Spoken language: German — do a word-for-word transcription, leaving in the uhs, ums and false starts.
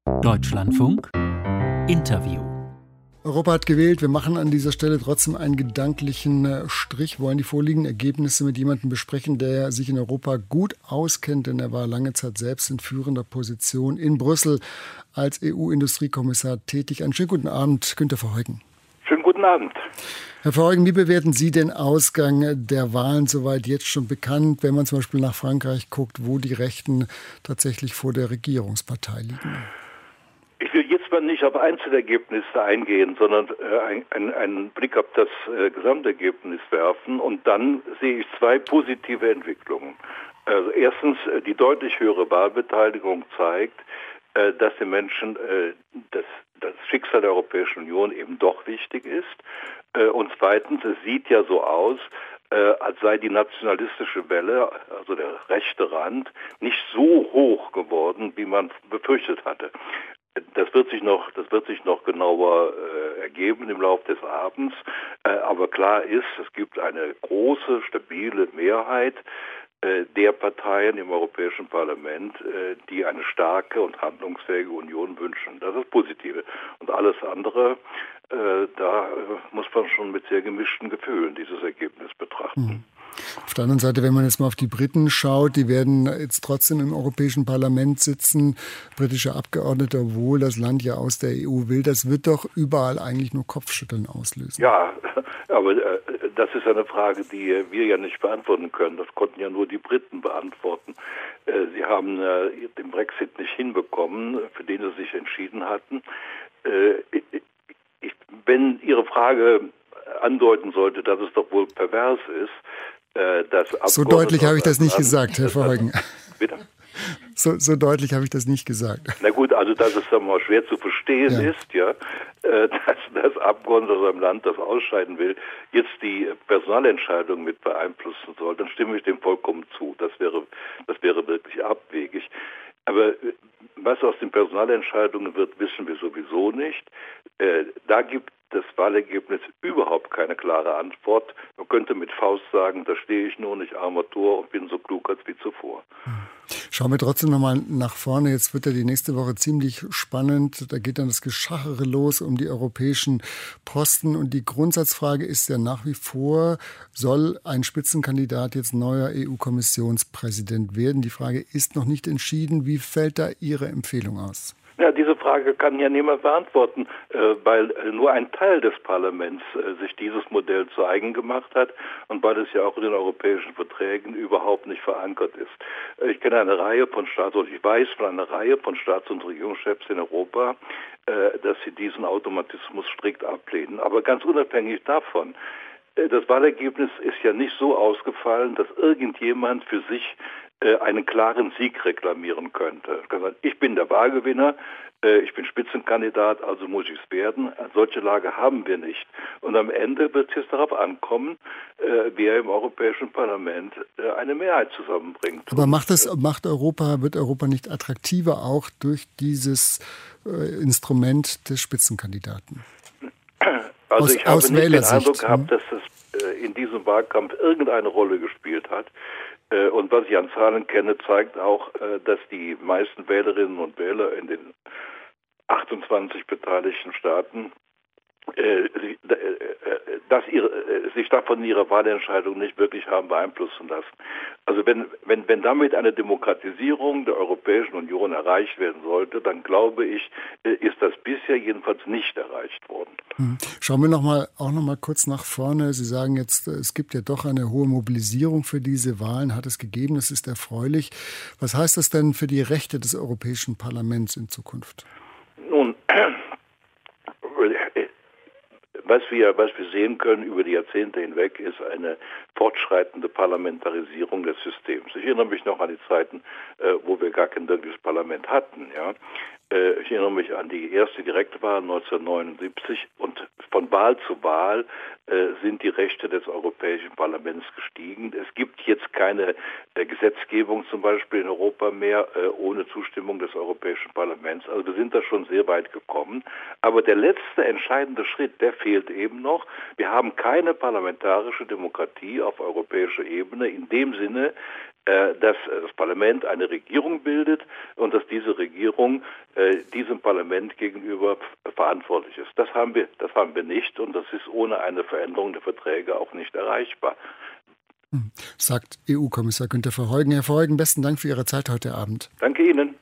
Deutschlandfunk Interview. Europa hat gewählt. Wir machen an dieser Stelle trotzdem einen gedanklichen Strich, wollen die vorliegenden Ergebnisse mit jemandem besprechen, der sich in Europa gut auskennt, denn er war lange Zeit selbst in führender Position in Brüssel als E U-Industriekommissar tätig. Einen schönen guten Abend, Günter Verheugen. Schönen guten Abend. Herr Verheugen, wie bewerten Sie den Ausgang der Wahlen soweit jetzt schon bekannt, wenn man zum Beispiel nach Frankreich guckt, wo die Rechten tatsächlich vor der Regierungspartei liegen? Ich will jetzt mal nicht auf Einzelergebnisse eingehen, sondern äh, einen ein Blick auf das äh, Gesamtergebnis werfen. Und dann sehe ich zwei positive Entwicklungen. Also erstens, äh, die deutlich höhere Wahlbeteiligung zeigt, äh, dass den Menschen äh, das, das Schicksal der Europäischen Union eben doch wichtig ist. Äh, und zweitens, es sieht ja so aus, äh, als sei die nationalistische Welle, also der rechte Rand, nicht so hoch geworden, wie man befürchtet hatte. Das wird sich noch, das wird sich noch genauer äh, ergeben im Laufe des Abends. Äh, aber klar ist, es gibt eine große, stabile Mehrheit äh, der Parteien im Europäischen Parlament, äh, die eine starke und handlungsfähige Union wünschen. Das ist das Positive. Und alles andere, äh, da äh, muss man schon mit sehr gemischten Gefühlen dieses Ergebnis betrachten. Mhm. Auf der anderen Seite, wenn man jetzt mal auf die Briten schaut, die werden jetzt trotzdem im Europäischen Parlament sitzen, britische Abgeordnete, obwohl das Land ja aus der E U will. Das wird doch überall eigentlich nur Kopfschütteln auslösen. Ja, aber äh, das ist eine Frage, die wir ja nicht beantworten können. Das konnten ja nur die Briten beantworten. Äh, sie haben äh, den Brexit nicht hinbekommen, für den sie sich entschieden hatten. Äh, ich, wenn Ihre Frage andeuten sollte, dass es doch wohl pervers ist, Das so deutlich habe ich das nicht gesagt, Herr Verheugen. Bitte? So, so deutlich habe ich das nicht gesagt. Na gut, also dass es dann mal schwer zu verstehen ja. ist, ja, dass das Abgeordnete aus einem Land, das ausscheiden will, jetzt die Personalentscheidung mit beeinflussen soll, dann stimme ich dem vollkommen zu. Das wäre, das wäre wirklich abwegig. Aber was aus den Personalentscheidungen wird, wissen wir sowieso nicht. Äh, da gibt das Wahlergebnis überhaupt keine klare Antwort. Man könnte mit Faust sagen, da stehe ich nur nicht armer Tor und bin so klug als wie zuvor. Schauen wir trotzdem nochmal nach vorne. Jetzt wird ja die nächste Woche ziemlich spannend. Da geht dann das Geschachere los um die europäischen Posten. Und die Grundsatzfrage ist ja nach wie vor, soll ein Spitzenkandidat jetzt neuer E U-Kommissionspräsident werden? Die Frage ist noch nicht entschieden. Wie fällt da Ihre Empfehlung aus? Ja, diese Frage kann ja niemand beantworten, äh, weil äh, nur ein Teil des Parlaments äh, sich dieses Modell zu eigen gemacht hat und weil es ja auch in den europäischen Verträgen überhaupt nicht verankert ist. Äh, ich kenne eine Reihe von Staats- oder ich weiß von einer Reihe von Staats- und Regierungschefs in Europa, äh, dass sie diesen Automatismus strikt ablehnen. Aber ganz unabhängig davon, äh, das Wahlergebnis ist ja nicht so ausgefallen, dass irgendjemand für sich einen klaren Sieg reklamieren könnte. Ich bin der Wahlgewinner, ich bin Spitzenkandidat, also muss ich es werden. Eine solche Lage haben wir nicht. Und am Ende wird es jetzt darauf ankommen, wer im Europäischen Parlament eine Mehrheit zusammenbringt. Aber macht das, macht Europa, wird Europa nicht attraktiver auch durch dieses Instrument des Spitzenkandidaten? Also aus, ich habe aus nicht den Wählersicht. Eindruck gehabt, dass es in diesem Wahlkampf irgendeine Rolle gespielt hat. Und was ich an Zahlen kenne, zeigt auch, dass die meisten Wählerinnen und Wähler in den achtundzwanzig beteiligten Staaten dass ihre, sich davon in ihrer Wahlentscheidung nicht wirklich haben beeinflussen lassen. Also wenn, wenn, wenn damit eine Demokratisierung der Europäischen Union erreicht werden sollte, dann glaube ich, ist das bisher jedenfalls nicht erreicht worden. Schauen wir noch mal, auch noch mal kurz nach vorne. Sie sagen jetzt, es gibt ja doch eine hohe Mobilisierung für diese Wahlen, hat es gegeben, das ist erfreulich. Was heißt das denn für die Rechte des Europäischen Parlaments in Zukunft? Nun, Was wir, was wir sehen können über die Jahrzehnte hinweg, ist eine fortschreitende Parlamentarisierung des Systems. Ich erinnere mich noch an die Zeiten, äh, wo wir gar kein wirkliches Parlament hatten. Ja? Äh, ich erinnere mich an die erste Direktwahl neunzehnhundertneunundsiebzig und von Wahl zu Wahl äh, sind die Rechte des Europäischen Parlaments gestiegen. Es gibt jetzt keine äh, Gesetzgebung zum Beispiel in Europa mehr äh, ohne Zustimmung des Europäischen Parlaments. Also wir sind da schon sehr weit gekommen. Aber der letzte entscheidende Schritt, der fehlt eben noch. Wir haben keine parlamentarische Demokratie auf europäischer Ebene in dem Sinne, äh, dass das Parlament eine Regierung bildet und dass diese Regierung äh, diesem Parlament gegenüber verantwortlich ist. Das haben wir, das haben wir nicht und das ist ohne eine Veränderung der Verträge auch nicht erreichbar. Sagt E U-Kommissar Günter Verheugen. Herr Verheugen, besten Dank für Ihre Zeit heute Abend. Danke Ihnen.